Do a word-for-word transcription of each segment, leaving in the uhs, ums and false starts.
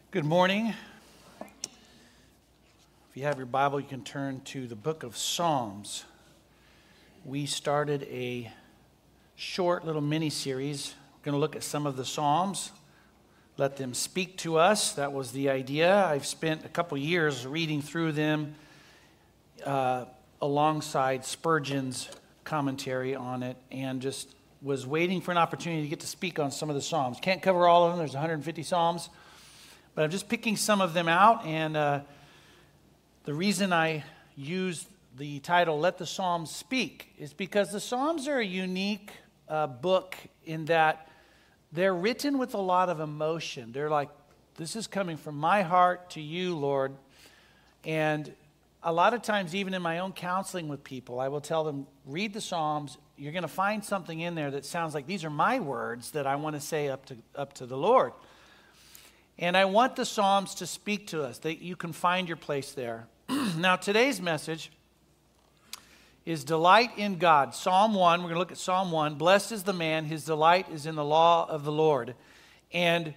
Good morning. If you have your Bible, you can turn to the book of Psalms. We started a short little mini-series. We're going to look at some of the Psalms, let them speak to us. That was the idea. I've spent a couple years reading through them uh, alongside Spurgeon's commentary on it, and just was waiting for an opportunity to get to speak on some of the Psalms. Can't cover all of them. There's one hundred fifty Psalms. But I'm just picking some of them out, and uh, the reason I use the title, Let the Psalms Speak, is because the Psalms are a unique uh, book in that they're written with a lot of emotion. They're like, this is coming from my heart to you, Lord. And a lot of times, even in my own counseling with people, I will tell them, read the Psalms. You're going to find something in there that sounds like these are my words that I want to say up to up to the Lord. And I want the Psalms to speak to us, that you can find your place there. Now, today's message is delight in God. Psalm one, we're going to look at Psalm one. Blessed is the man, his delight is in the law of the Lord. And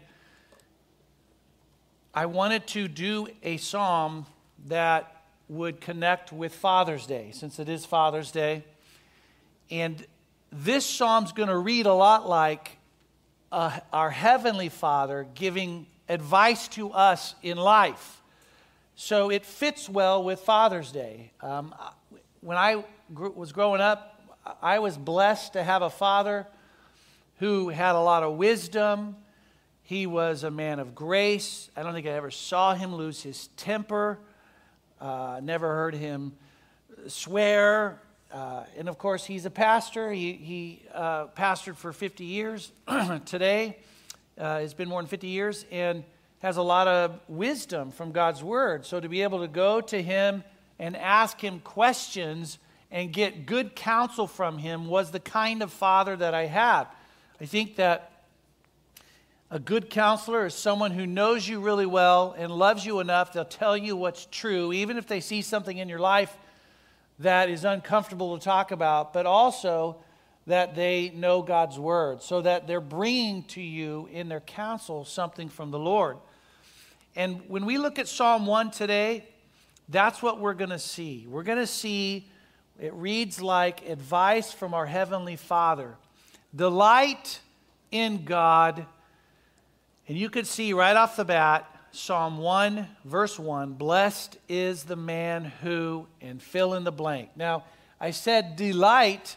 I wanted to do a psalm that would connect with Father's Day, since it is Father's Day. And this psalm's going to read a lot like uh, our Heavenly Father giving advice to us in life. So it fits well with Father's Day. Um, when I grew, was growing up, I was blessed to have a father who had a lot of wisdom. He was a man of grace. I don't think I ever saw him lose his temper. Uh, never heard him swear. Uh, and of course, he's a pastor. He, he uh, pastored for fifty years today. Uh, it's been more than fifty years, and has a lot of wisdom from God's Word. So to be able to go to him and ask him questions and get good counsel from him was the kind of father that I had. I think that a good counselor is someone who knows you really well and loves you enough. They'll tell you what's true, even if they see something in your life that is uncomfortable to talk about, but also that they know God's Word, so that they're bringing to you in their counsel something from the Lord. And when we look at Psalm one today, that's what we're going to see. We're going to see, it reads like advice from our Heavenly Father. Delight in God. And you could see right off the bat, Psalm one, verse one, blessed is the man who, and fill in the blank. Now, I said delight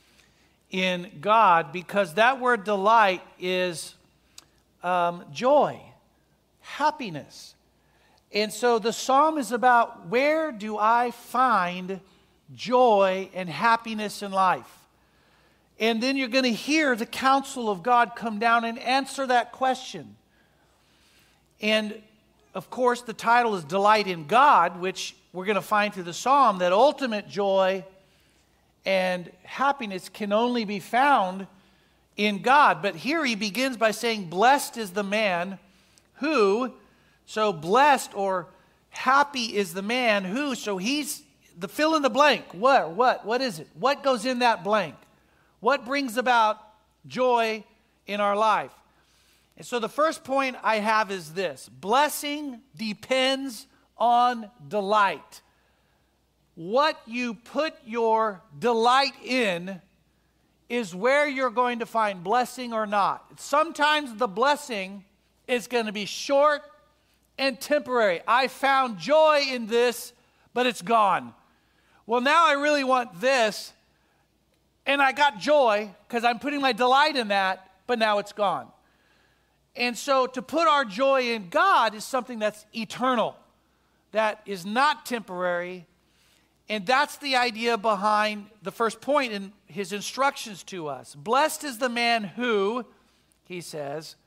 in God because that word delight is um, joy, happiness. And so the psalm is about, where do I find joy and happiness in life? And then you're going to hear the counsel of God come down and answer that question. And of course, the title is Delight in God, which we're going to find through the psalm that ultimate joy and happiness can only be found in God. But here he begins by saying, blessed is the man who, so blessed or happy is the man who, so he's the fill in the blank. What, what, what is it? What goes in that blank? What brings about joy in our life? And so the first point I have is this: blessing depends on delight. What you put your delight in is where you're going to find blessing or not. Sometimes the blessing is going to be short and temporary. I found joy in this, but it's gone. Well, now I really want this, and I got joy because I'm putting my delight in that, but now it's gone. And so to put our joy in God is something that's eternal, that is not temporary. And that's the idea behind the first point in his instructions to us. Blessed is the man who, he says,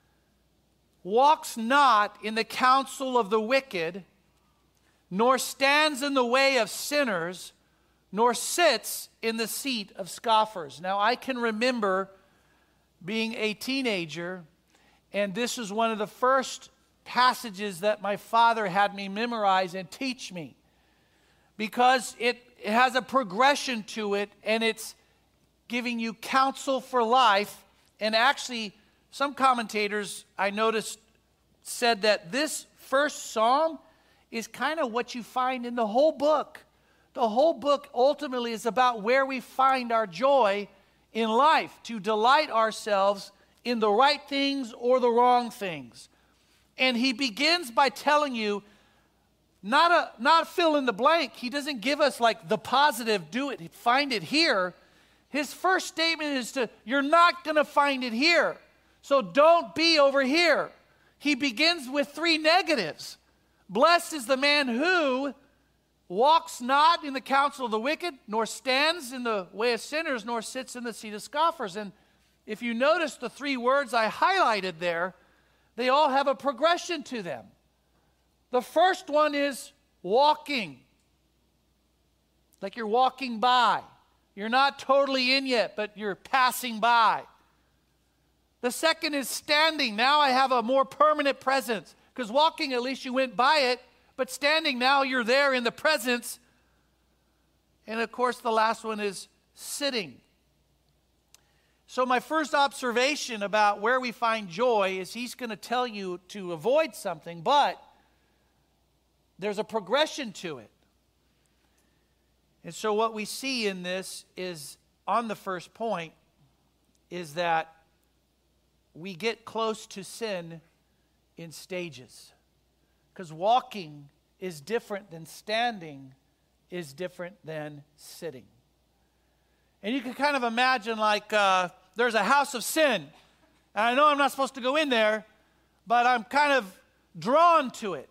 walks not in the counsel of the wicked, nor stands in the way of sinners, nor sits in the seat of scoffers. Now, I can remember being a teenager, and this is one of the first passages that my father had me memorize and teach me, because it, it has a progression to it, and it's giving you counsel for life. And actually, some commentators I noticed said that this first psalm is kind of what you find in the whole book. The whole book ultimately is about where we find our joy in life, to delight ourselves in the right things or the wrong things. And he begins by telling you, not a not fill in the blank. He doesn't give us like the positive, do it, find it here. His first statement is to, you're not going to find it here. So don't be over here. He begins with three negatives. Blessed is the man who walks not in the counsel of the wicked, nor stands in the way of sinners, nor sits in the seat of scoffers. And if you notice the three words I highlighted there, they all have a progression to them. The first one is walking. Like you're walking by. You're not totally in yet, but you're passing by. The second is standing. Now I have a more permanent presence. Because walking, at least you went by it. But standing, now you're there in the presence. And of course, the last one is sitting. So my first observation about where we find joy is he's going to tell you to avoid something, but there's a progression to it. And so what we see in this is, on the first point, is that we get close to sin in stages. Because walking is different than standing, is different than sitting. And you can kind of imagine like uh, there's a house of sin. And I know I'm not supposed to go in there, but I'm kind of drawn to it.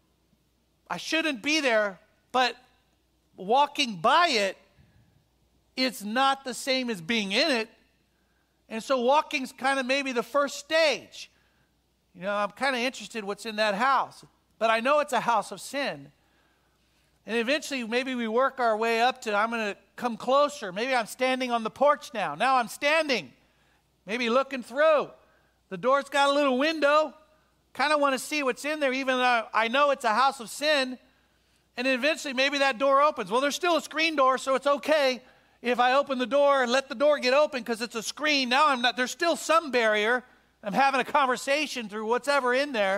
I shouldn't be there, but walking by it, it's not the same as being in it. And so walking's kind of maybe the first stage. You know, I'm kind of interested what's in that house. But I know it's a house of sin. And eventually, maybe we work our way up to, I'm going to come closer. Maybe I'm standing on the porch now. Now I'm standing. Maybe looking through. The door's got a little window. Kind of want to see what's in there, even though I know it's a house of sin. And then eventually, maybe that door opens. Well, there's still a screen door, so it's okay if I open the door and let the door get open because it's a screen. Now I'm not, there's still some barrier. I'm having a conversation through whatever in there.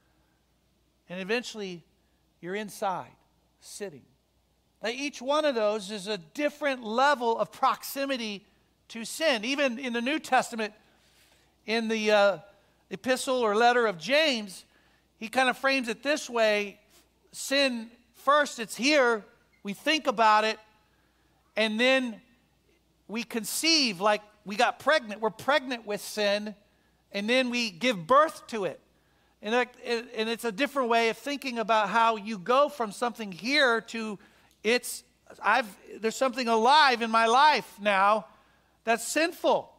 And eventually, you're inside, sitting. Now, each one of those is a different level of proximity to sin. Even in the New Testament, in the uh, epistle or letter of James, he kind of frames it this way. Sin, first, it's here. We think about it. And then we conceive like we got pregnant. We're pregnant with sin. And then we give birth to it. And it's a different way of thinking about how you go from something here to it's, I've, there's something alive in my life now that's sinful.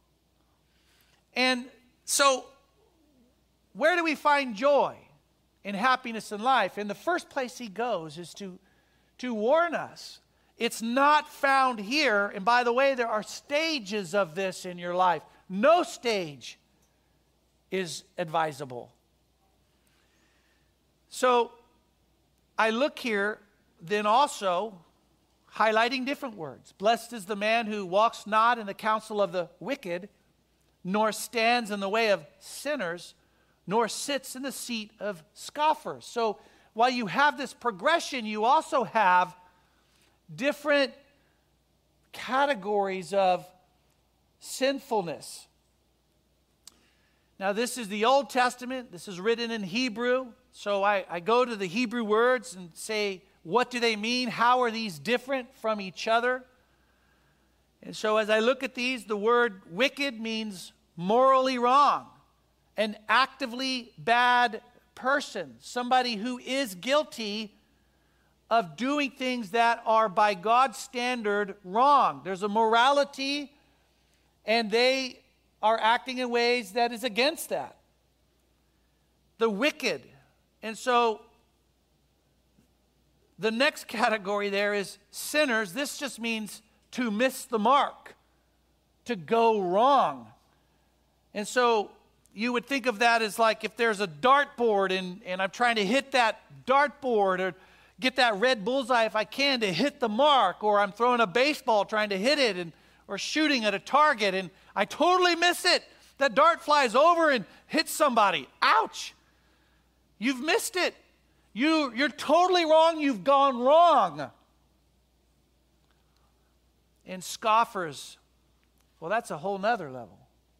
And so, where do we find joy and happiness in life? And the first place he goes is to, to warn us. It's not found here. And by the way, there are stages of this in your life. No stage is advisable. So I look here, then also highlighting different words. Blessed is the man who walks not in the counsel of the wicked, nor stands in the way of sinners, nor sits in the seat of scoffers. So while you have this progression, you also have different categories of sinfulness. Now, this is the Old Testament. This is written in Hebrew. So I, I go to the Hebrew words and say, what do they mean? How are these different from each other? And so as I look at these, the word wicked means morally wrong, an actively bad person, somebody who is guilty of doing things that are by God's standard wrong. There's a morality, and they are acting in ways that is against that. The wicked. And so the next category there is sinners. This just means to miss the mark, to go wrong. And so you would think of that as like if there's a dartboard and, and I'm trying to hit that dartboard or get that red bullseye if I can to hit the mark, or I'm throwing a baseball trying to hit it and or shooting at a target and I totally miss it. That dart flies over and hits somebody. Ouch! You've missed it. You, you're totally wrong. You've gone wrong. And scoffers, well, that's a whole nother level.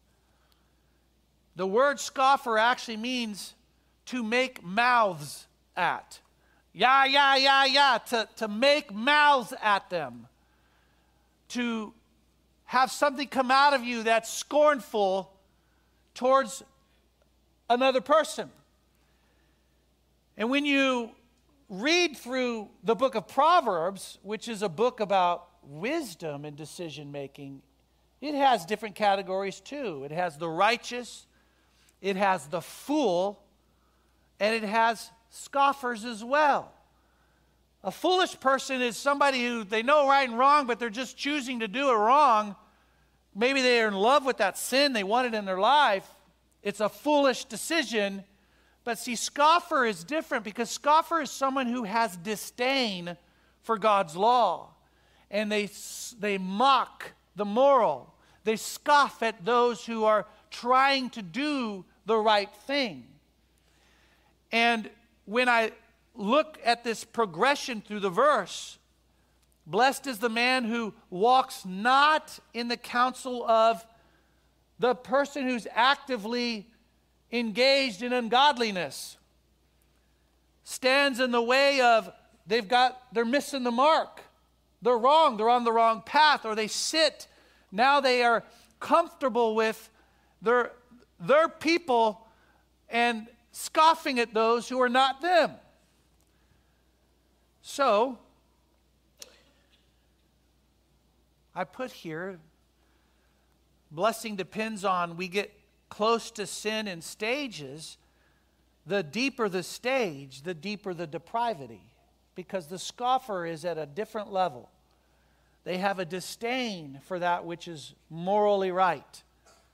The word scoffer actually means to make mouths at. Yeah, yeah, yeah, yeah, to, to make mouths at them. To have something come out of you that's scornful towards another person. And when you read through the book of Proverbs, which is a book about wisdom and decision making, it has different categories too. It has the righteous, it has the fool, and it has scoffers as well. A foolish person is somebody who they know right and wrong, but they're just choosing to do it wrong. Maybe they are in love with that sin, they want it in their life. It's a foolish decision. But see, scoffer is different, because scoffer is someone who has disdain for God's law. And they, they mock the moral. They scoff at those who are trying to do the right thing. And when I look at this progression through the verse, blessed is the man who walks not in the counsel of the person who's actively engaged in ungodliness, stands in the way of, they've got, they're missing the mark. They're wrong. They're on the wrong path. Or they sit. Now they are comfortable with their, their people and scoffing at those who are not them. So, I put here, blessing depends on, we get close to sin in stages. The deeper the stage, the deeper the depravity. Because the scoffer is at a different level. They have a disdain for that which is morally right.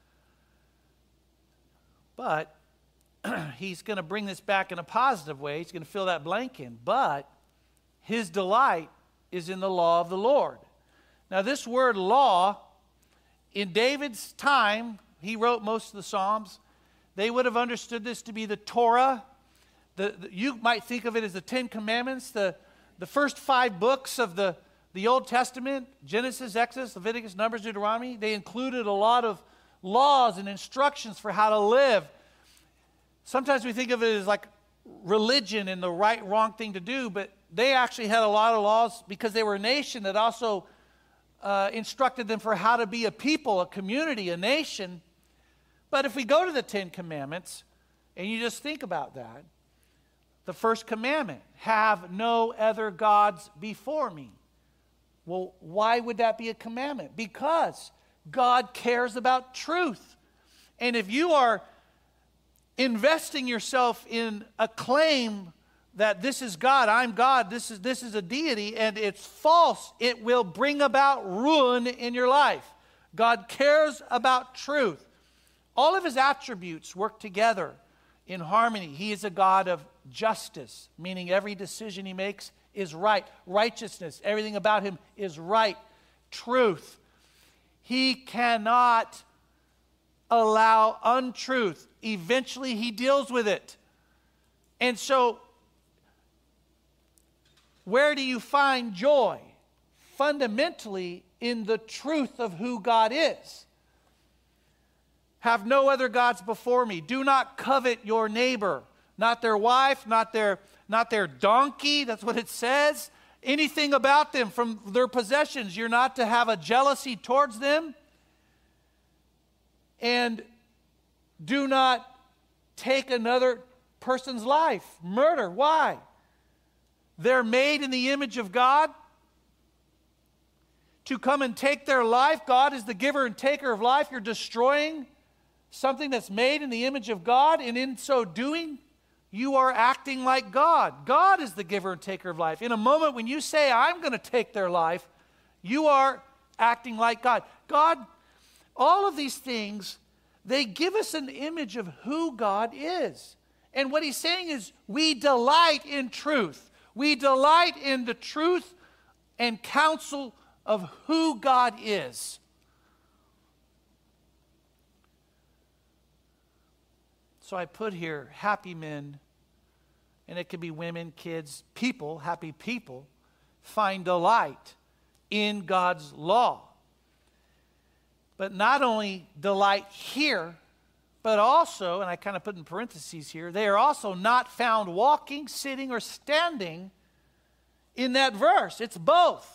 But he's going to bring this back in a positive way. He's going to fill that blank in. But his delight is in the law of the Lord. Now this word law, in David's time, he wrote most of the Psalms. They would have understood this to be the Torah. The, the, you might think of it as the Ten Commandments, the, the first five books of the, the Old Testament, Genesis, Exodus, Leviticus, Numbers, Deuteronomy. They included a lot of laws and instructions for how to live. Sometimes we think of it as like religion and the right, wrong thing to do, but they actually had a lot of laws because they were a nation that also uh, instructed them for how to be a people, a community, a nation. But if we go to the Ten Commandments, and you just think about that, the first commandment, have no other gods before me. Well, why would that be a commandment? Because God cares about truth. And if you are investing yourself in a claim that this is God, I'm God, this is, this is a deity, and it's false, it will bring about ruin in your life. God cares about truth. All of his attributes work together in harmony. He is a God of justice, meaning every decision he makes is right. Righteousness, everything about him is right. Truth. He cannot allow untruth. Eventually he deals with it. And so, where do you find joy? Fundamentally in the truth of who God is. Have no other gods before me. Do not covet your neighbor. Not their wife, not their, not their donkey. That's what it says. Anything about them from their possessions. You're not to have a jealousy towards them. And do not take another person's life. Murder. Why? They're made in the image of God. To come and take their life. God is the giver and taker of life. You're destroying something that's made in the image of God, and in so doing, you are acting like God. God is the giver and taker of life. In a moment when you say, I'm going to take their life, you are acting like God. God, all of these things, they give us an image of who God is. And what he's saying is, we delight in truth. We delight in the truth and counsel of who God is. So I put here, happy men and it could be women, kids, people, happy people, find delight in God's law. But not only delight here, but also, and I kind of put in parentheses here, they are also not found walking, sitting, or standing in that verse. It's both.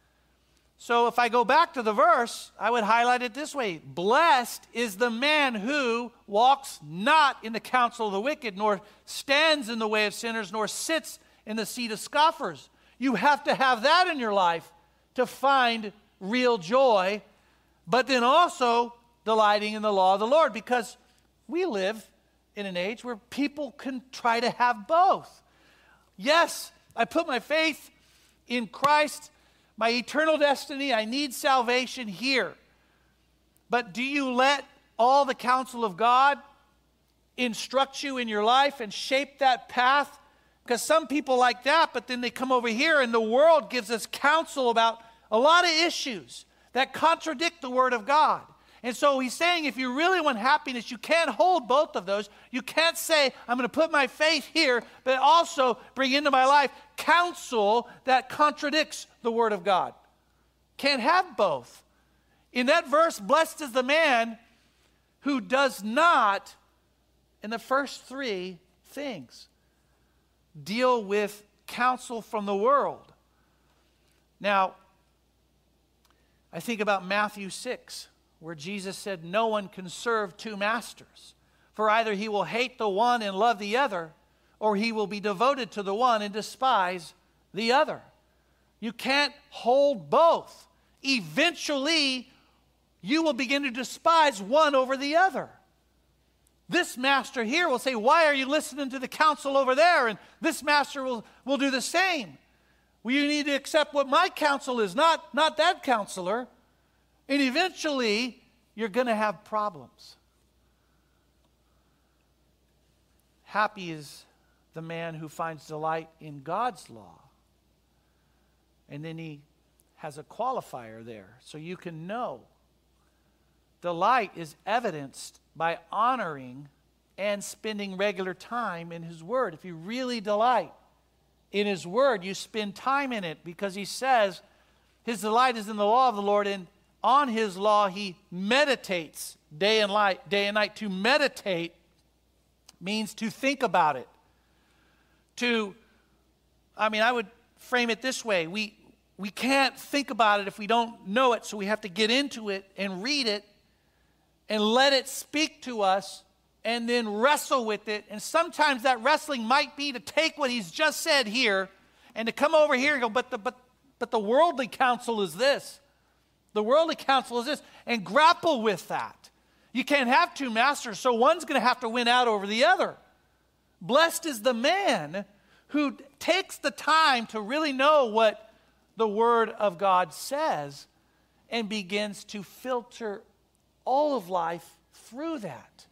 So if I go back to the verse, I would highlight it this way. Blessed is the man who walks not in the counsel of the wicked, nor stands in the way of sinners, nor sits in the seat of scoffers. You have to have that in your life to find real joy, but then also delighting in the law of the Lord, because we live in an age where people can try to have both. Yes, I put my faith in Christ, my eternal destiny, I need salvation here. But do you let all the counsel of God instruct you in your life and shape that path? Because some people like that, but then they come over here and the world gives us counsel about a lot of issues that contradict the Word of God. And so he's saying if you really want happiness, you can't hold both of those. You can't say, I'm going to put my faith here, but also bring into my life counsel that contradicts the Word of God. Can't have both. In that verse, blessed is the man who does not, in the first three things, deal with counsel from the world. Now, I think about Matthew six, where Jesus said, no one can serve two masters, for either he will hate the one and love the other, or he will be devoted to the one and despise the other. You can't hold both. Eventually, you will begin to despise one over the other. This master here will say, why are you listening to the counsel over there? And this master will, will do the same. Well, you need to accept what my counsel is, not, not that counselor. And eventually, you're going to have problems. Happy is the man who finds delight in God's law. And then he has a qualifier there, so you can know. Delight is evidenced by honoring and spending regular time in His Word. If you really delight in His Word, you spend time in it, because He says His delight is in the law of the Lord, and on His law He meditates day and night. Day and night. To meditate means to think about it. To, I mean, I would frame it this way. We, we can't think about it if we don't know it, so we have to get into it and read it and let it speak to us and then wrestle with it. And sometimes that wrestling might be to take what He's just said here and to come over here and go, but the, but, but the worldly counsel is this. The worldly counsel is this. And grapple with that. You can't have two masters, so one's going to have to win out over the other. Blessed is the man who takes the time to really know what the Word of God says and begins to filter all of life through that.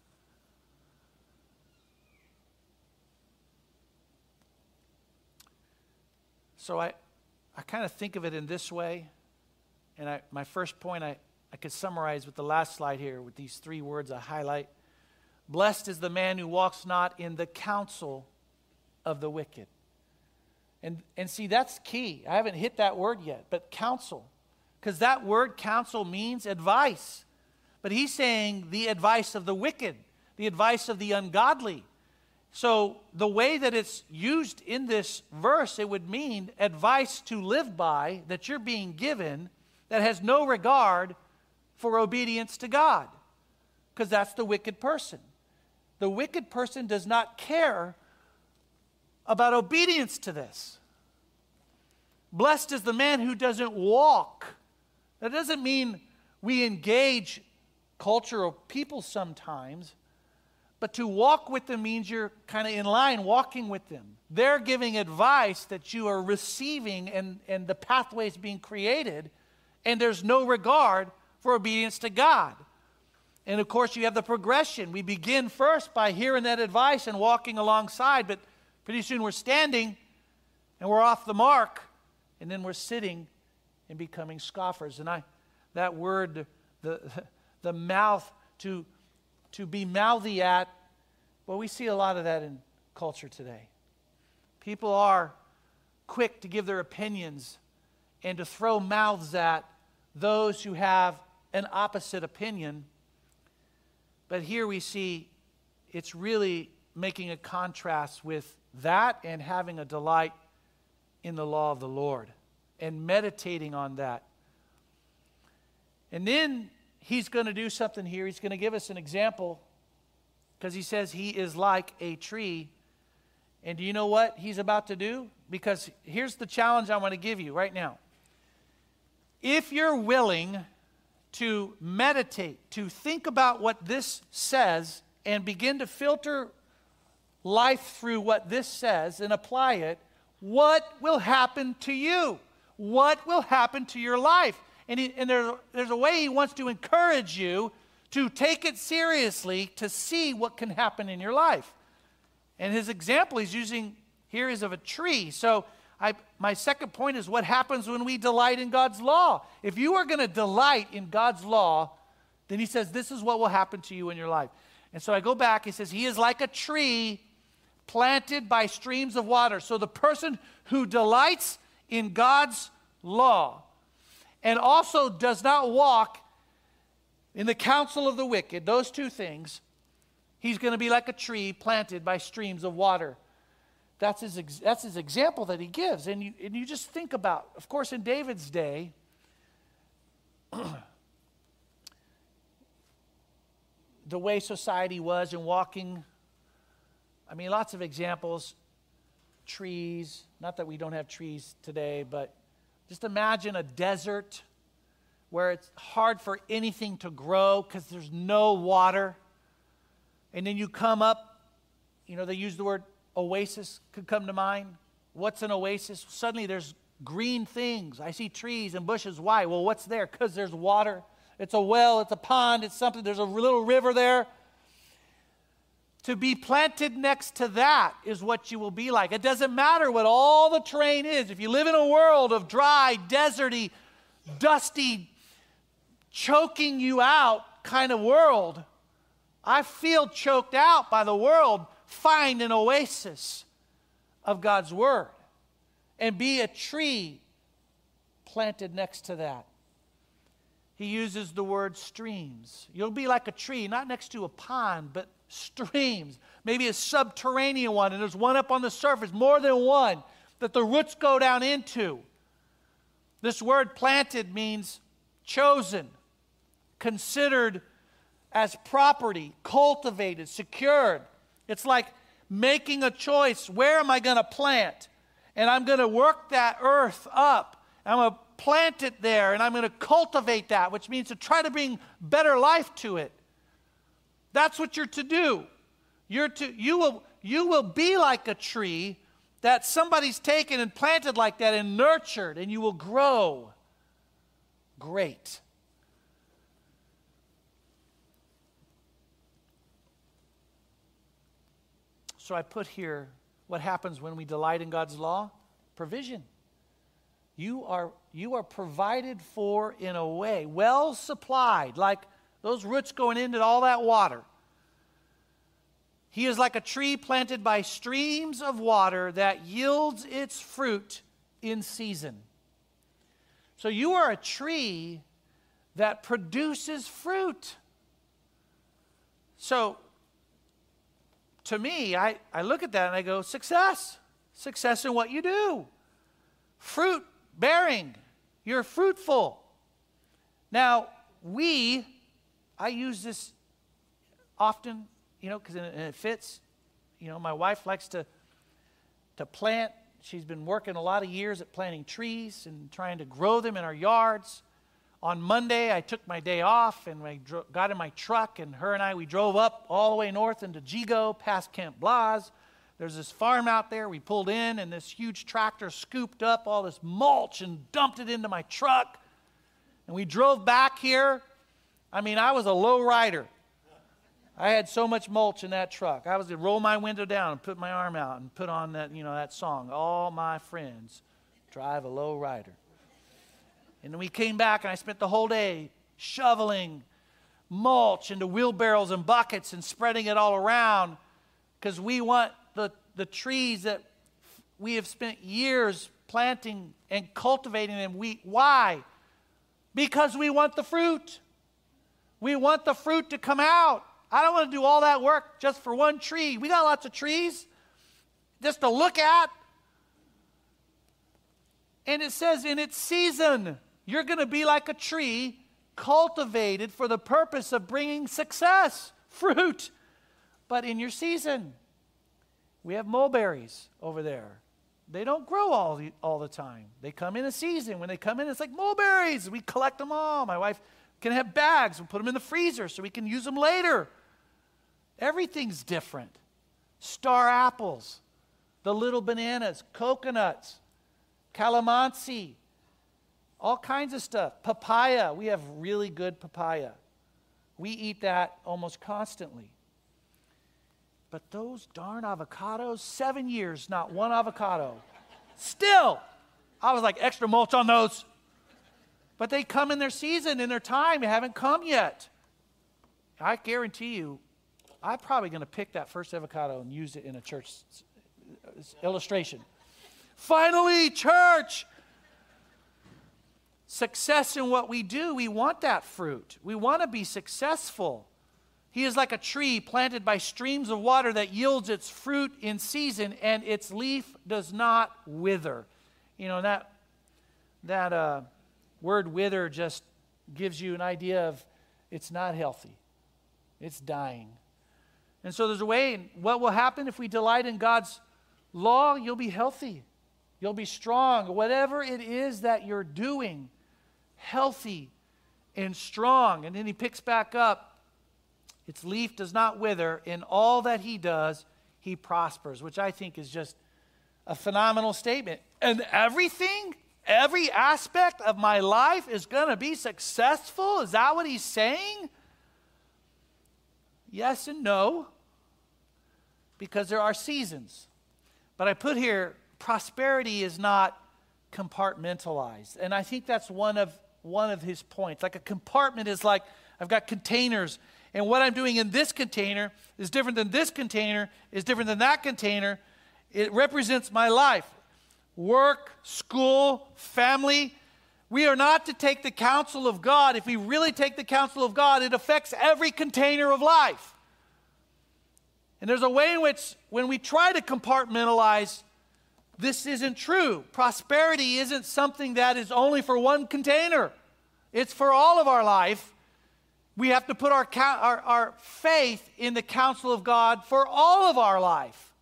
So I, I kind of think of it in this way. And I, my first point, I, I could summarize with the last slide here with these three words I highlight. Blessed is the man who walks not in the counsel of the wicked. And, and see, that's key. I haven't hit that word yet, but counsel. Because that word counsel means advice. But he's saying the advice of the wicked, the advice of the ungodly. So the way that it's used in this verse, it would mean advice to live by that you're being given that has no regard for obedience to God. Because that's the wicked person. The wicked person does not care about obedience to this. Blessed is the man who doesn't walk. That doesn't mean we engage culture or people sometimes, but to walk with them means you're kind of in line walking with them. They're giving advice that you are receiving, and, and the pathway is being created, and there's no regard for obedience to God. And of course, you have the progression. We begin first by hearing that advice and walking alongside, but pretty soon we're standing and we're off the mark, and then we're sitting and becoming scoffers. And I, that word, the, the mouth, to, to be mouthy at, well, we see a lot of that in culture today. People are quick to give their opinions and to throw mouths at those who have an opposite opinion. But here we see it's really making a contrast with that and having a delight in the law of the Lord and meditating on that. And then he's going to do something here. He's going to give us an example because he says he is like a tree. And do you know what he's about to do? Because here's the challenge I want to give you right now. If you're willing to meditate, to think about what this says and begin to filter life through what this says and apply it, what will happen to you? What will happen to your life? And, he, and there, there's a way he wants to encourage you to take it seriously to see what can happen in your life. And his example he's using here is of a tree. So I, my second point is what happens when we delight in God's law. If you are going to delight in God's law, then he says this is what will happen to you in your life. And so I go back, he says he is like a tree planted by streams of water. So the person who delights in God's law and also does not walk in the counsel of the wicked, those two things, he's going to be like a tree planted by streams of water. That's his, that's his example that he gives. And you, and you just think about, of course, in David's day, the way society was in walking, I mean, lots of examples, trees, not that we don't have trees today, but just imagine a desert where it's hard for anything to grow because there's no water. And then you come up, you know, they use the word oasis could come to mind. What's an oasis? Suddenly there's green things. I see trees and bushes. Why? Well, what's there? Because there's water. It's a well, it's a pond, it's something. There's a little river there. To be planted next to that is what you will be like. It doesn't matter what all the terrain is. If you live in a world of dry, deserty, dusty, choking you out kind of world, I feel choked out by the world. Find an oasis of God's word and be a tree planted next to that. He uses the word streams. You'll be like a tree, not next to a pond, but streams. Maybe a subterranean one, and there's one up on the surface, more than one, that the roots go down into. This word planted means chosen, considered as property, cultivated, secured. It's like making a choice. Where am I going to plant? And I'm going to work that earth up. I'm going to plant it there, and I'm going to cultivate that, which means to try to bring better life to it. That's what you're to do. You're to, you will, you will be like a tree that somebody's taken and planted like that and nurtured, and you will grow great. So I put here what happens when we delight in God's law. Provision. You are, you are provided for in a way, well supplied, like those roots going into all that water. He is like a tree planted by streams of water that yields its fruit in season. So you are a tree that produces fruit. So to me, I, I look at that and I go, success. Success in what you do. Fruit bearing. You're fruitful. Now, we, I use this often, you know, because it fits. You know, my wife likes to, to plant. She's been working a lot of years at planting trees and trying to grow them in our yards. On Monday, I took my day off and I dro- got in my truck, and her and I, we drove up all the way north into Jigo, past Camp Blas. There's this farm out there. We pulled in, and this huge tractor scooped up all this mulch and dumped it into my truck. And we drove back here. I mean, I was a low rider. I had so much mulch in that truck. I was going to roll my window down and put my arm out and put on that, you know, that song, All My Friends Drive a Low Rider. And then we came back, and I spent the whole day shoveling mulch into wheelbarrows and buckets and spreading it all around, because we want the, the trees that we have spent years planting and cultivating them. We, why? Because we want the fruit. We want the fruit to come out. I don't want to do all that work just for one tree. We got lots of trees just to look at. And it says in its season, you're going to be like a tree cultivated for the purpose of bringing success, fruit. But in your season, we have mulberries over there. They don't grow all the, all the time. They come in a season. When they come in, it's like mulberries. We collect them all. My wife can have bags. We put them in the freezer so we can use them later. Everything's different. Star apples, the little bananas, coconuts, calamansi, all kinds of stuff. Papaya. We have really good papaya. We eat that almost constantly. But those darn avocados, seven years, not one avocado. Still, I was like, extra mulch on those. But they come in their season, in their time. They haven't come yet. I guarantee you, I'm probably going to pick that first avocado and use it in a church illustration. Finally, church. Success in what we do, we want that fruit. We want to be successful. He is like a tree planted by streams of water that yields its fruit in season, and its leaf does not wither. You know, that, that uh, word wither just gives you an idea of it's not healthy. It's dying. And so there's a way, what will happen if we delight in God's law? You'll be healthy. You'll be strong. Whatever it is that you're doing, healthy and strong. And then he picks back up. Its leaf does not wither. In all that he does, he prospers, which I think is just a phenomenal statement. And everything, every aspect of my life is going to be successful? Is that what he's saying? Yes and no, because there are seasons. But I put here, prosperity is not compartmentalized. And I think that's one of, one of his points. Like a compartment is like, I've got containers, and what I'm doing in this container is different than this container, is different than that container. It represents my life. Work, school, family. We are not to take the counsel of God. If we really take the counsel of God, it affects every container of life. And there's a way in which when we try to compartmentalize, this isn't true. Prosperity isn't something that is only for one container. It's for all of our life. We have to put our, our, our faith in the counsel of God for all of our life.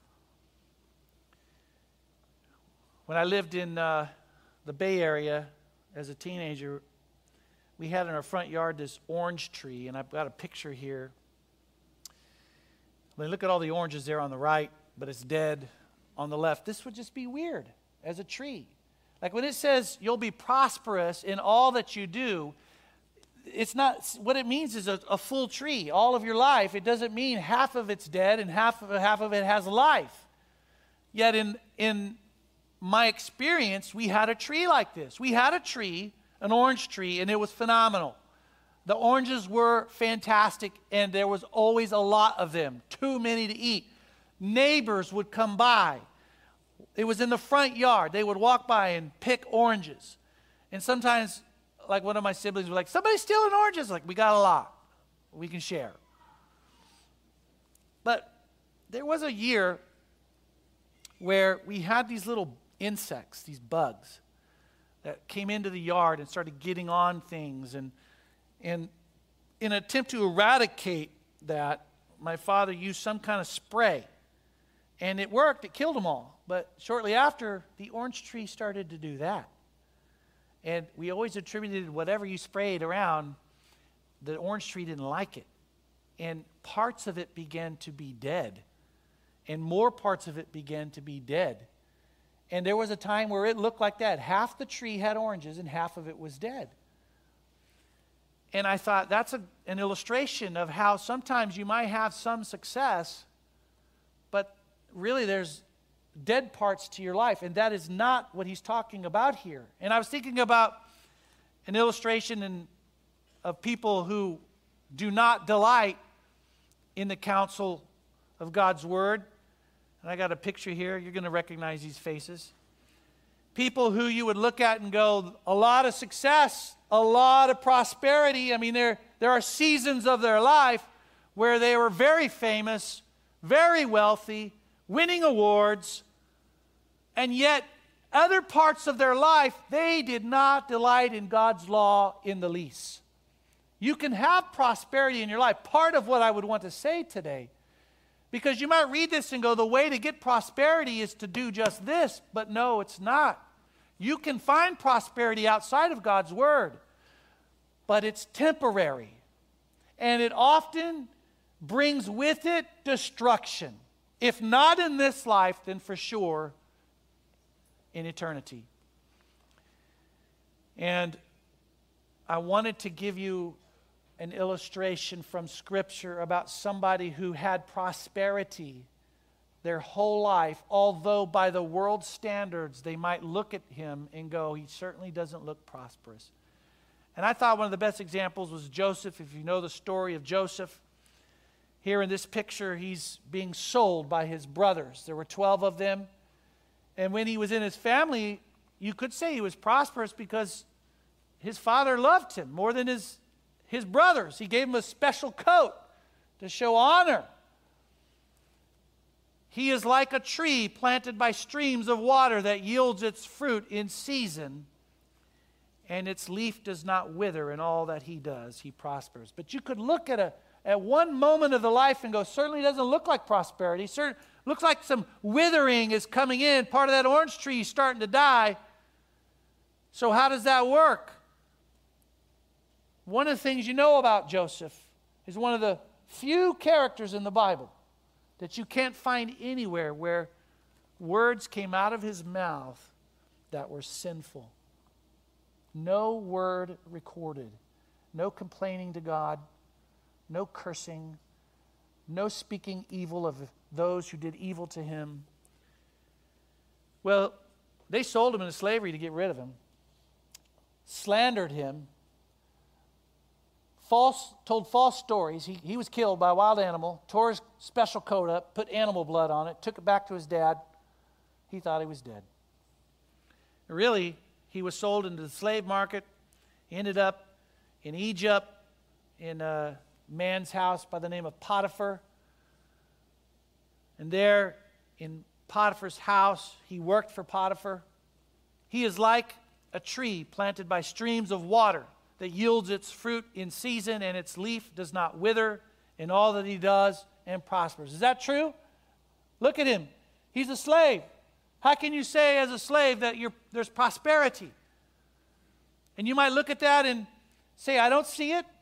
When I lived in uh, the Bay Area as a teenager, we had in our front yard this orange tree, and I've got a picture here. I mean, look at all the oranges there on the right, but it's dead on the left. This would just be weird as a tree. Like when it says you'll be prosperous in all that you do, it's not, what it means is a, a full tree all of your life. It doesn't mean half of it's dead and half of, half of it has life. Yet in, in my experience, we had a tree like this. We had a tree, an orange tree, and it was phenomenal. The oranges were fantastic, and there was always a lot of them, too many to eat. Neighbors would come by. It was in the front yard. They would walk by and pick oranges. And sometimes, like one of my siblings was like, somebody's stealing oranges. Like, we got a lot. We can share. But there was a year where we had these little insects, these bugs, that came into the yard and started getting on things. And, and in an attempt to eradicate that, my father used some kind of spray. And it worked. It killed them all. But shortly after, the orange tree started to do that. And we always attributed whatever you sprayed around, the orange tree didn't like it. And parts of it began to be dead. And more parts of it began to be dead. And there was a time where it looked like that. Half the tree had oranges and half of it was dead. And I thought that's a, an illustration of how sometimes you might have some success, but really there's dead parts to your life, and that is not what he's talking about here. And I was thinking about an illustration in, of people who do not delight in the counsel of God's word. And I got a picture here. You're going to recognize these faces. People who you would look at and go, a lot of success, a lot of prosperity. I mean, there, there are seasons of their life where they were very famous, very wealthy, winning awards, and yet other parts of their life, they did not delight in God's law in the least. You can have prosperity in your life. Part of what I would want to say today, because you might read this and go, the way to get prosperity is to do just this, but no, it's not. You can find prosperity outside of God's word, but it's temporary. And it often brings with it destruction. If not in this life, then for sure in eternity. And I wanted to give you an illustration from Scripture about somebody who had prosperity their whole life, although by the world's standards they might look at him and go, he certainly doesn't look prosperous. And I thought one of the best examples was Joseph. If you know the story of Joseph, here in this picture, he's being sold by his brothers. There were twelve of them. And when he was in his family, you could say he was prosperous because his father loved him more than his, his brothers. He gave him a special coat to show honor. He is like a tree planted by streams of water that yields its fruit in season, and its leaf does not wither. In all that he does, he prospers. But you could look at a at one moment of the life and go, certainly doesn't look like prosperity. Certainly looks like some withering is coming in. Part of that orange tree is starting to die. So how does that work? One of the things you know about Joseph is one of the few characters in the Bible that you can't find anywhere where words came out of his mouth that were sinful. No word recorded. No complaining to God. No cursing. No speaking evil of those who did evil to him. Well, they sold him into slavery to get rid of him. Slandered him. False, told false stories. He, he was killed by a wild animal, tore his special coat up, put animal blood on it, took it back to his dad. He thought he was dead. Really, he was sold into the slave market. He ended up in Egypt in a man's house by the name of Potiphar. And there in Potiphar's house, he worked for Potiphar. He is like a tree planted by streams of water that yields its fruit in season, and its leaf does not wither in all that he does and prospers. Is that true? Look at him. He's a slave. How can you say as a slave that you're, there's prosperity? And you might look at that and say, I don't see it.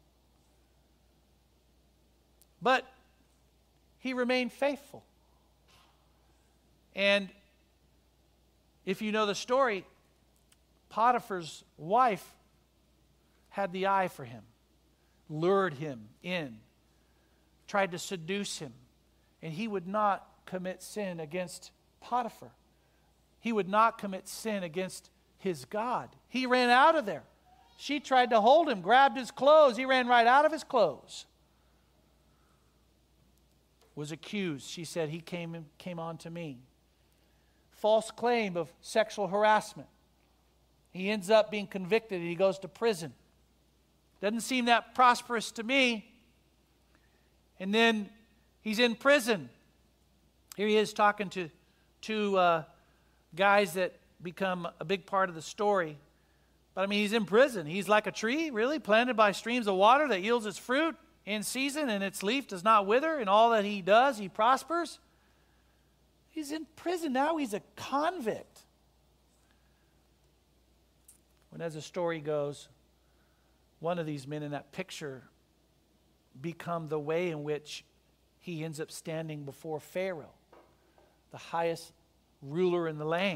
But he remained faithful. And if you know the story, Potiphar's wife had the eye for him, lured him in, tried to seduce him, and he would not commit sin against Potiphar. He would not commit sin against his God. He ran out of there. She tried to hold him, grabbed his clothes. He ran right out of his clothes. Was accused. She said, he came, came on to me. False claim of sexual harassment. He ends up being convicted and he goes to prison. Doesn't seem that prosperous to me. And then he's in prison. Here he is talking to two uh, guys that become a big part of the story. But I mean, he's in prison. He's like a tree, really, planted by streams of water that yields its fruit in season, and its leaf does not wither. In all that he does, he prospers. He's in prison now. He's a convict. When, as the story goes, one of these men in that picture become the way in which he ends up standing before Pharaoh, the highest ruler in the land.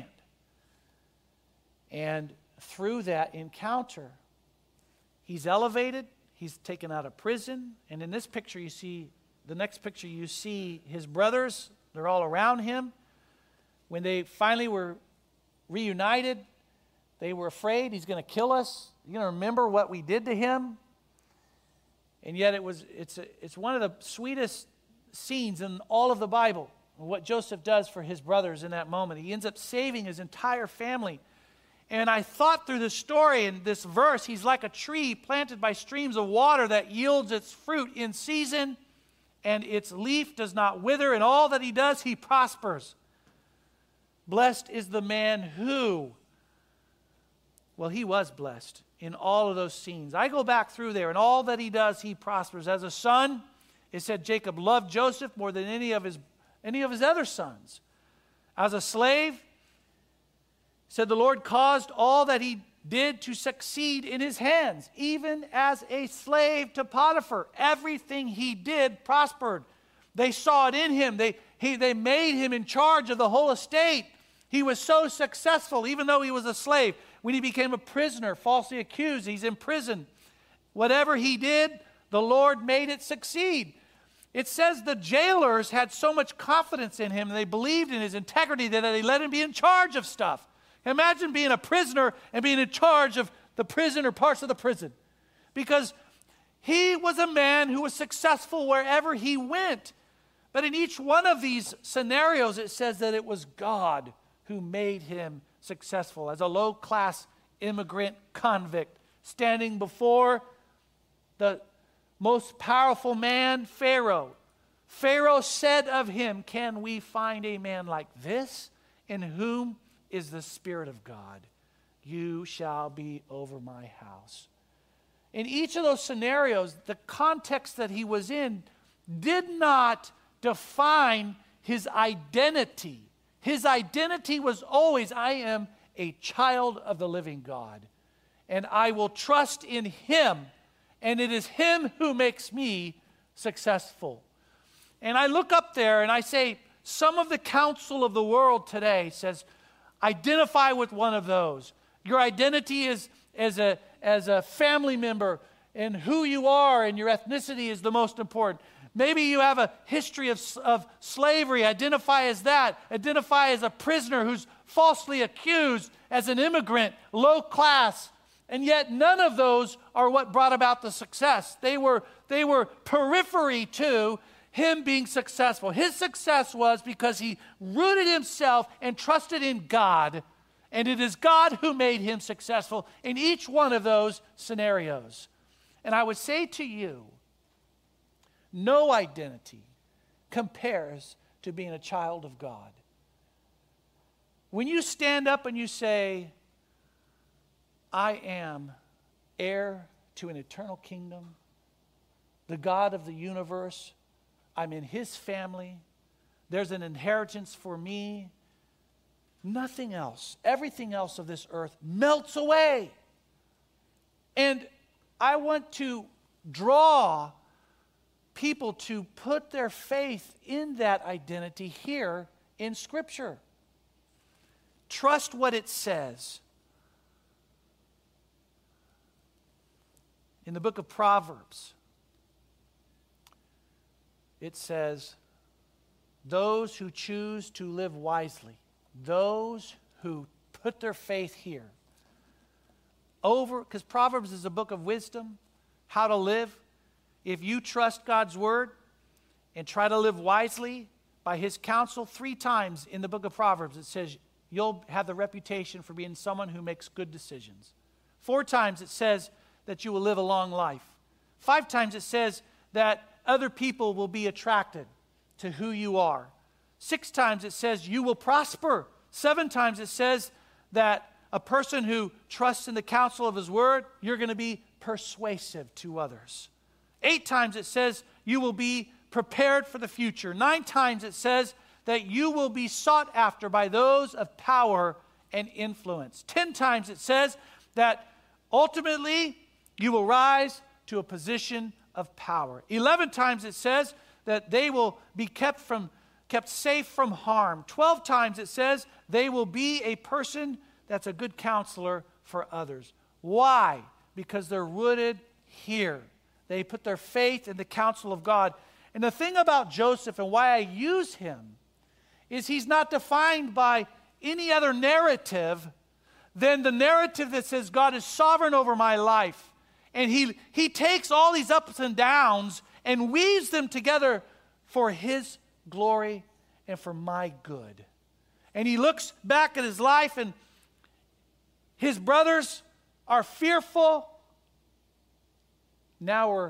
And through that encounter, he's elevated, he's taken out of prison, and in this picture you see, the next picture you see his brothers, they're all around him. When they finally were reunited, they were afraid he's going to kill us. You're going to remember what we did to him. And yet it was it's a, it's one of the sweetest scenes in all of the Bible. what Joseph does for his brothers in that moment. He ends up saving his entire family. And I thought through the story in this verse, he's like a tree planted by streams of water that yields its fruit in season, and its leaf does not wither, and all that he does, he prospers. Blessed is the man who, well, he was blessed in all of those scenes. I go back through there, and all that he does, he prospers. As a son, it said Jacob loved Joseph more than any of his, any of his other sons. As a slave, it said the Lord caused all that he did to succeed in his hands. Even as a slave to Potiphar, everything he did prospered. They saw it in him. They, he, they made him in charge of the whole estate. He was so successful, even though he was a slave. When he became a prisoner, falsely accused, he's in prison. Whatever he did, the Lord made it succeed. It says the jailers had so much confidence in him, and they believed in his integrity that they let him be in charge of stuff. Imagine being a prisoner and being in charge of the prison or parts of the prison. Because he was a man who was successful wherever he went. But in each one of these scenarios, it says that it was God who made him successful. As a low-class immigrant convict standing before the most powerful man, Pharaoh. Pharaoh said of him, "Can we find a man like this in whom is the Spirit of God? You shall be over my house." In each of those scenarios, the context that he was in did not define his identity. His identity was always, I am a child of the living God, and I will trust in him, and it is him who makes me successful. And I look up there and I say, some of the counsel of the world today says, identify with one of those. Your identity is as a, as a family member, and who you are and your ethnicity is the most important. Maybe you have a history of, of slavery. Identify as that. Identify as a prisoner who's falsely accused, as an immigrant, low class. And yet none of those are what brought about the success. They were, they were periphery to him being successful. His success was because he rooted himself and trusted in God. And it is God who made him successful in each one of those scenarios. And I would say to you, no identity compares to being a child of God. When you stand up and you say, I am heir to an eternal kingdom, the God of the universe, I'm in his family, there's an inheritance for me, nothing else, everything else of this earth melts away. And I want to draw people to put their faith in that identity here in Scripture. Trust what it says. In the book of Proverbs, it says, those who choose to live wisely, those who put their faith here, over, because Proverbs is a book of wisdom, how to live. If you trust God's word and try to live wisely by his counsel, three times in the book of Proverbs it says you'll have the reputation for being someone who makes good decisions. Four times it says that you will live a long life. Five times it says that other people will be attracted to who you are. Six times it says you will prosper. Seven times it says that a person who trusts in the counsel of his word, you're going to be persuasive to others. Eight times it says you will be prepared for the future. Nine times it says that you will be sought after by those of power and influence. Ten times it says that ultimately you will rise to a position of power. Eleven times it says that they will be kept from kept safe from harm. Twelve times it says they will be a person that's a good counselor for others. Why? Because they're rooted here. They put their faith in the counsel of God. And the thing about Joseph and why I use him is he's not defined by any other narrative than the narrative that says God is sovereign over my life. And he, he takes all these ups and downs and weaves them together for his glory and for my good. And he looks back at his life, and his brothers are fearful. Now we're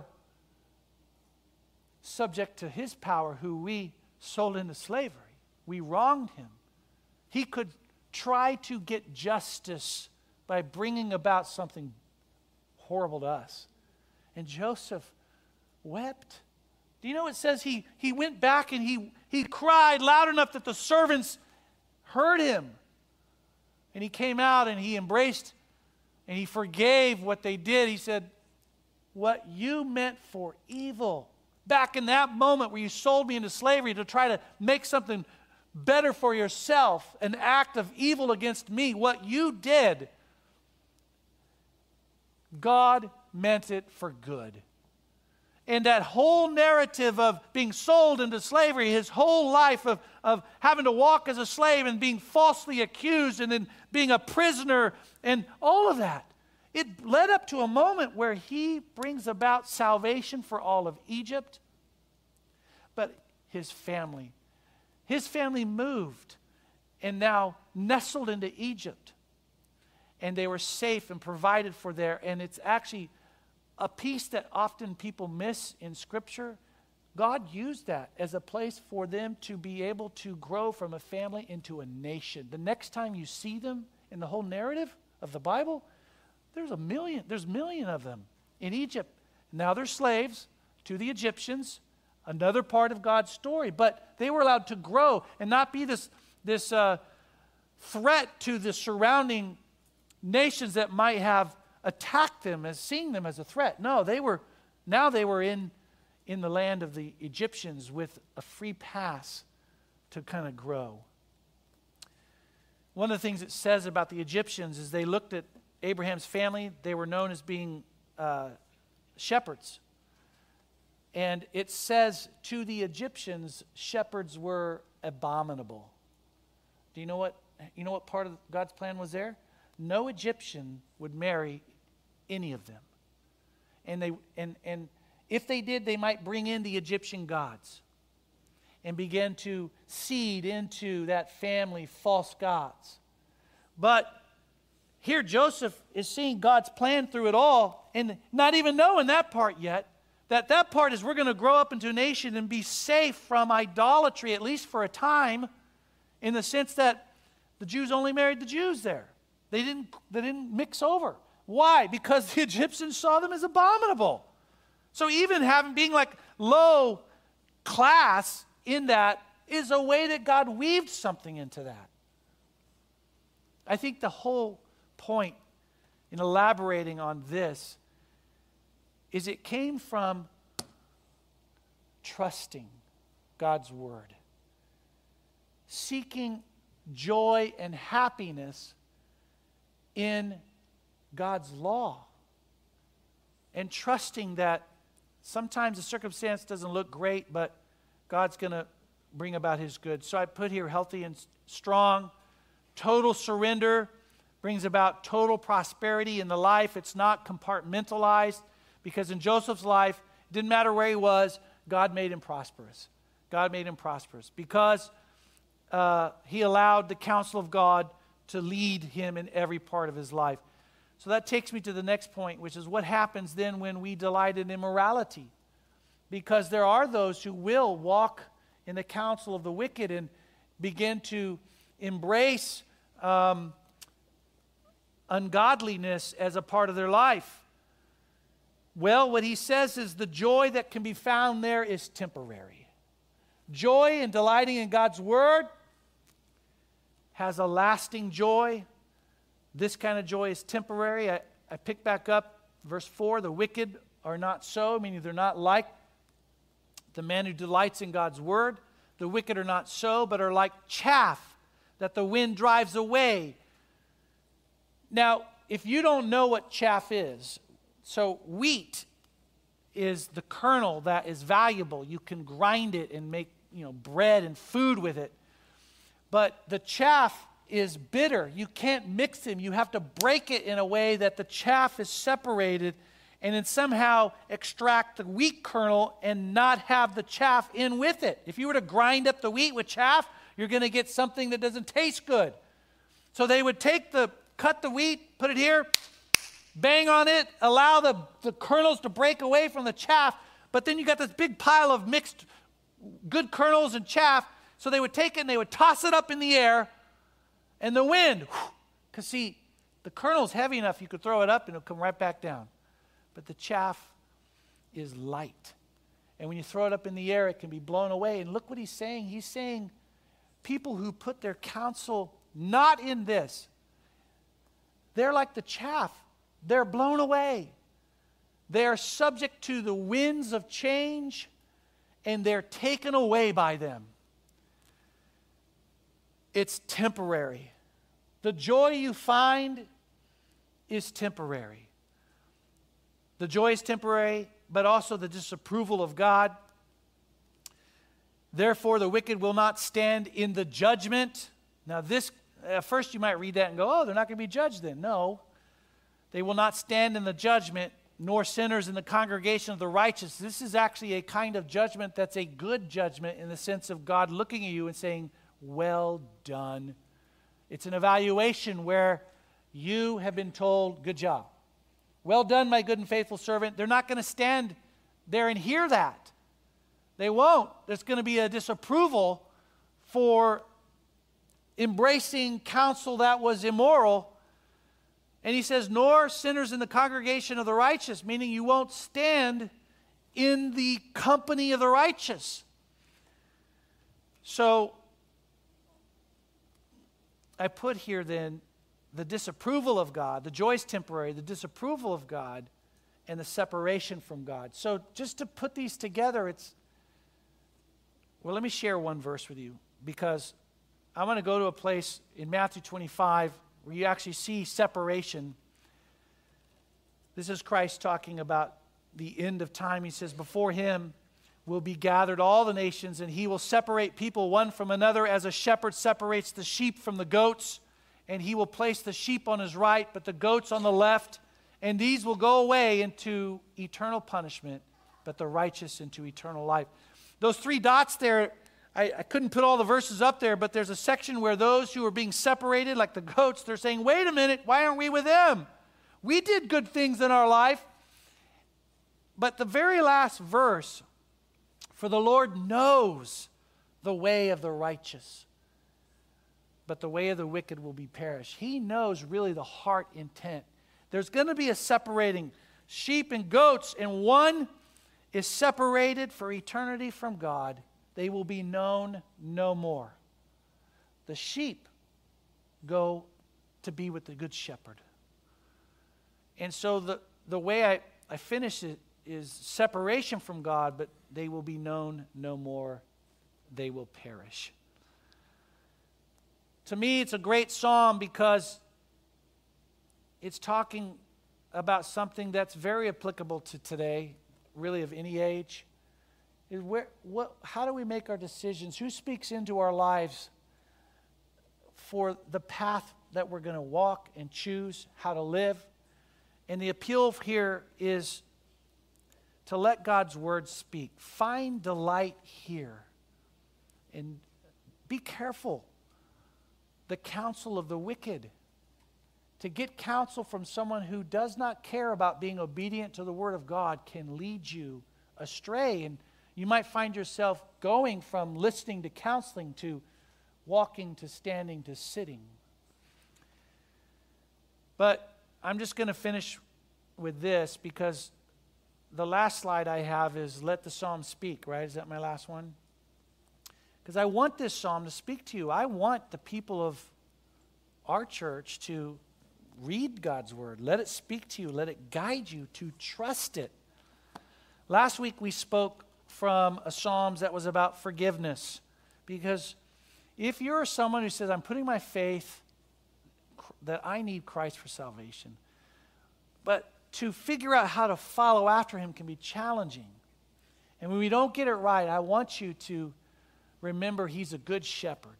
subject to his power, who we sold into slavery. We wronged him. He could try to get justice by bringing about something horrible to us. And Joseph wept. Do you know it says he, he went back and he, he cried loud enough that the servants heard him. And he came out and he embraced and he forgave what they did. He said, what you meant for evil, back in that moment where you sold me into slavery to try to make something better for yourself, an act of evil against me, what you did, God meant it for good. And that whole narrative of being sold into slavery, his whole life of, of having to walk as a slave and being falsely accused and then being a prisoner and all of that, it led up to a moment where he brings about salvation for all of Egypt. But his family, his family moved and now nestled into Egypt. And they were safe and provided for there. And it's actually a piece that often people miss in Scripture. God used that as a place for them to be able to grow from a family into a nation. The next time you see them in the whole narrative of the Bible, there's a million, there's a million of them in Egypt. Now they're slaves to the Egyptians, another part of God's story. But they were allowed to grow and not be this, this uh, threat to the surrounding nations that might have attacked them as seeing them as a threat. No, they were, now they were in, in the land of the Egyptians with a free pass to kind of grow. One of the things it says about the Egyptians is they looked at Abraham's family. They were known as being uh, shepherds. And it says to the Egyptians, shepherds were abominable. Do you know what, you know what part of God's plan was there? No Egyptian would marry any of them. And they and and if they did, they might bring in the Egyptian gods and begin to seed into that family false gods. But here Joseph is seeing God's plan through it all and not even knowing that part yet. That that part is we're going to grow up into a nation and be safe from idolatry, at least for a time, in the sense that the Jews only married the Jews there. They didn't, they didn't mix over. Why? Because the Egyptians saw them as abominable. So even having being like low class in that is a way that God weaved something into that. I think the whole point in elaborating on this is it came from trusting God's word, seeking joy and happiness in God's law, and trusting that sometimes the circumstance doesn't look great, but God's going to bring about his good. So I put here healthy and strong. Total surrender brings about total prosperity in the life. It's not compartmentalized, because in Joseph's life, it didn't matter where he was, God made him prosperous. God made him prosperous because uh, he allowed the counsel of God to lead him in every part of his life. So that takes me to the next point, which is what happens then when we delight in immorality. Because there are those who will walk in the counsel of the wicked and begin to embrace um, ungodliness as a part of their life. Well, what he says is the joy that can be found there is temporary. Joy in delighting in God's word has a lasting joy. This kind of joy is temporary. I, I pick back up verse four. The wicked are not so, meaning they're not like the man who delights in God's word. The wicked are not so, but are like chaff that the wind drives away. Now, if you don't know what chaff is, so wheat is the kernel that is valuable. You can grind it and make, you know, bread and food with it. But the chaff is bitter. You can't mix them. You have to break it in a way that the chaff is separated and then somehow extract the wheat kernel and not have the chaff in with it. If you were to grind up the wheat with chaff, you're going to get something that doesn't taste good. So they would take the, cut the wheat, put it here, bang on it, allow the, the kernels to break away from the chaff, but then you got this big pile of mixed good kernels and chaff. So they would take it and they would toss it up in the air, and the wind, because see, the kernel's heavy enough you could throw it up and it'll come right back down. But the chaff is light. And when you throw it up in the air, it can be blown away. And look what he's saying. He's saying people who put their counsel not in this, they're like the chaff. They're blown away. They are subject to the winds of change, and they're taken away by them. It's temporary. The joy you find is temporary. The joy is temporary, but also the disapproval of God. Therefore, the wicked will not stand in the judgment. Now, this, at first you might read that and go, oh, they're not going to be judged then. No. They will not stand in the judgment, nor sinners in the congregation of the righteous. This is actually a kind of judgment that's a good judgment in the sense of God looking at you and saying, well done. It's an evaluation where you have been told, good job. Well done, my good and faithful servant. They're not going to stand there and hear that. They won't. There's going to be a disapproval for embracing counsel that was immoral. And he says, nor sinners in the congregation of the righteous, meaning you won't stand in the company of the righteous. So, I put here then the disapproval of God. The joy is temporary, the disapproval of God, and the separation from God. So just to put these together, it's, well, let me share one verse with you, because I'm going to go to a place in Matthew twenty-five where you actually see separation. This is Christ talking about the end of time. He says, before him will be gathered all the nations, and he will separate people one from another as a shepherd separates the sheep from the goats. And he will place the sheep on his right, but the goats on the left. And these will go away into eternal punishment, but the righteous into eternal life. Those three dots there, I, I couldn't put all the verses up there, but there's a section where those who are being separated, like the goats, they're saying, wait a minute, why aren't we with them? We did good things in our life. But the very last verse, for the Lord knows the way of the righteous, but the way of the wicked will be perished. He knows really the heart intent. There's going to be a separating sheep and goats, and one is separated for eternity from God. They will be known no more. The sheep go to be with the good shepherd. And so the, the way I, I finish it is separation from God, but they will be known no more. They will perish. To me, it's a great psalm because it's talking about something that's very applicable to today, really of any age. Is where, what, how do we make our decisions? Who speaks into our lives for the path that we're going to walk and choose, how to live? And the appeal here is to let God's word speak. Find delight here. And be careful. The counsel of the wicked. To get counsel from someone who does not care about being obedient to the word of God can lead you astray. And you might find yourself going from listening to counseling to walking to standing to sitting. But I'm just going to finish with this because the last slide I have is let the psalm speak, right? Is that my last one? Because I want this psalm to speak to you. I want the people of our church to read God's word. Let it speak to you. Let it guide you to trust it. Last week we spoke from a Psalms that was about forgiveness. Because if you're someone who says, I'm putting my faith that I need Christ for salvation, but to figure out how to follow after him can be challenging. And when we don't get it right, I want you to remember he's a good shepherd.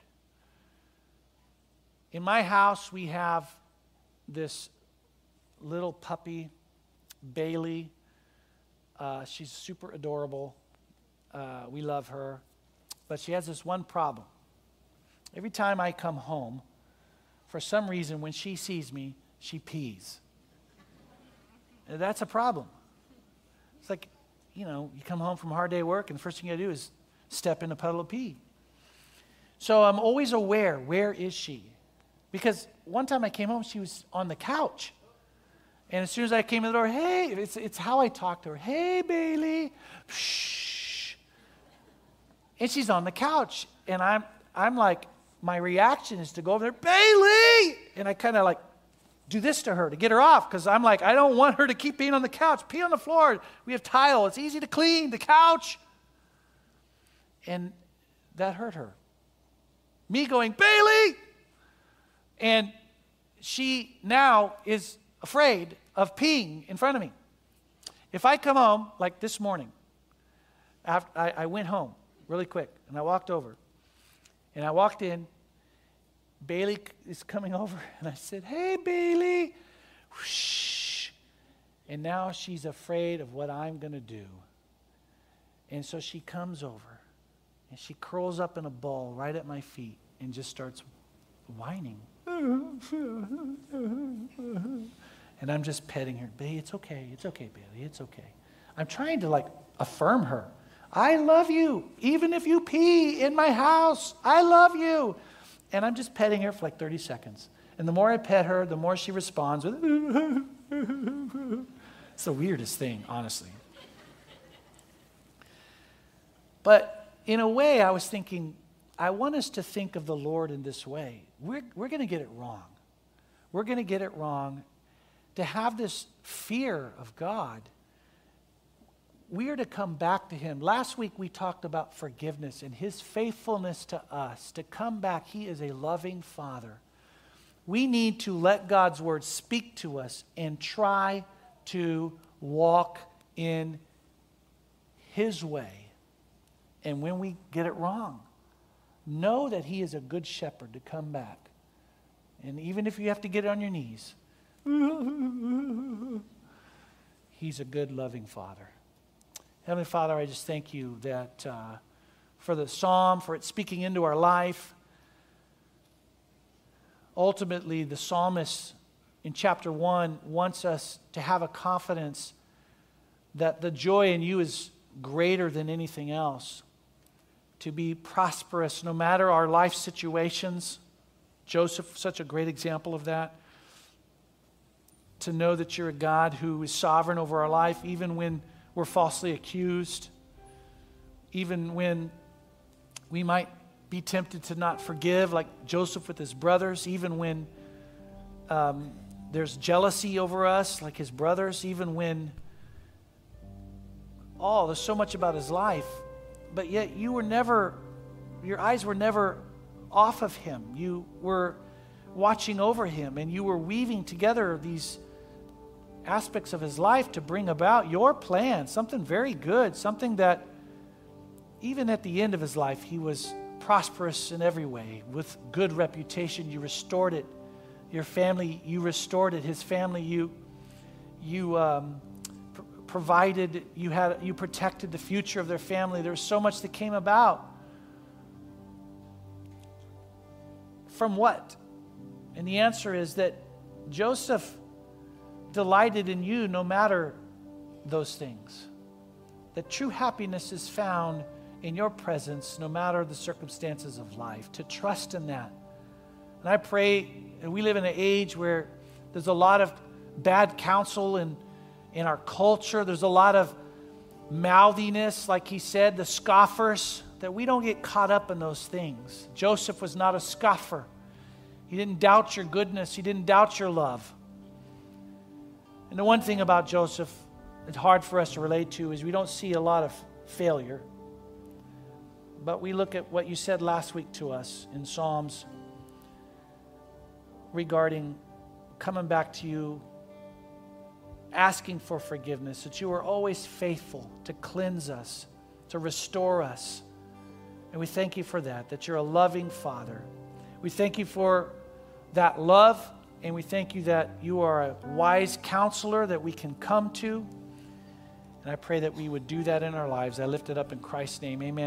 In my house, we have this little puppy Bailey. Uh, she's super adorable. Uh, we love her. But she has this one problem. Every time I come home, for some reason, when she sees me, she pees. And that's a problem. It's like, you know, you come home from a hard day of work, and the first thing you do is step in a puddle of pee. So I'm always aware, where is she? Because one time I came home, she was on the couch. And as soon as I came in the door, hey, it's, it's how I talk to her. Hey, Bailey. Shh. And she's on the couch. And I'm, I'm like, my reaction is to go over there, Bailey! And I kind of like do this to her to get her off, because I'm like, I don't want her to keep being on the couch. Pee on the floor. We have tile. It's easy to clean, the couch. And that hurt her. Me going, Bailey! And she now is afraid of peeing in front of me. If I come home, like this morning, after I, I went home really quick, and I walked over, and I walked in, Bailey is coming over, and I said, hey, Bailey. Whoosh. And now she's afraid of what I'm going to do. And so she comes over, and she curls up in a ball right at my feet and just starts whining. And I'm just petting her. Bailey, it's okay. It's okay, Bailey. It's okay. I'm trying to, like, affirm her. I love you. Even if you pee in my house, I love you. And I'm just petting her for like thirty seconds. And the more I pet her, the more she responds with, it's the weirdest thing, honestly. But in a way, I was thinking, I want us to think of the Lord in this way. We're, we're going to get it wrong. We're going to get it wrong. To have this fear of God, we are to come back to Him. Last week we talked about forgiveness and His faithfulness to us. To come back, He is a loving Father. We need to let God's Word speak to us and try to walk in His way. And when we get it wrong, know that He is a good shepherd to come back. And even if you have to get on your knees, He's a good, loving Father. Heavenly Father, I just thank you that uh, for the psalm, for it speaking into our life. Ultimately, the psalmist in chapter one wants us to have a confidence that the joy in you is greater than anything else. To be prosperous no matter our life situations. Joseph, such a great example of that. To know that you're a God who is sovereign over our life, even when we're falsely accused, even when we might be tempted to not forgive, like Joseph with his brothers, even when um, there's jealousy over us, like his brothers, even when, oh, there's so much about his life, but yet you were never, your eyes were never off of him. You were watching over him, and you were weaving together these aspects of his life to bring about your plan, something very good, something that even at the end of his life, he was prosperous in every way, with good reputation. You restored it. Your family, you restored it. His family, you you um, pr- provided, you had, you protected the future of their family. There was so much that came about. From what? And the answer is that Joseph delighted in you no matter those things. That true happiness is found in your presence no matter the circumstances of life. To trust in that. And I pray, and we live in an age where there's a lot of bad counsel in, in our culture. There's a lot of mouthiness, like he said, the scoffers, that we don't get caught up in those things. Joseph was not a scoffer. He didn't doubt your goodness. He didn't doubt your love. And the one thing about Joseph that's hard for us to relate to is we don't see a lot of failure. But we look at what you said last week to us in Psalms regarding coming back to you, asking for forgiveness, that you are always faithful to cleanse us, to restore us. And we thank you for that, that you're a loving Father. We thank you for that love and we thank you that you are a wise counselor that we can come to. And I pray that we would do that in our lives. I lift it up in Christ's name. Amen.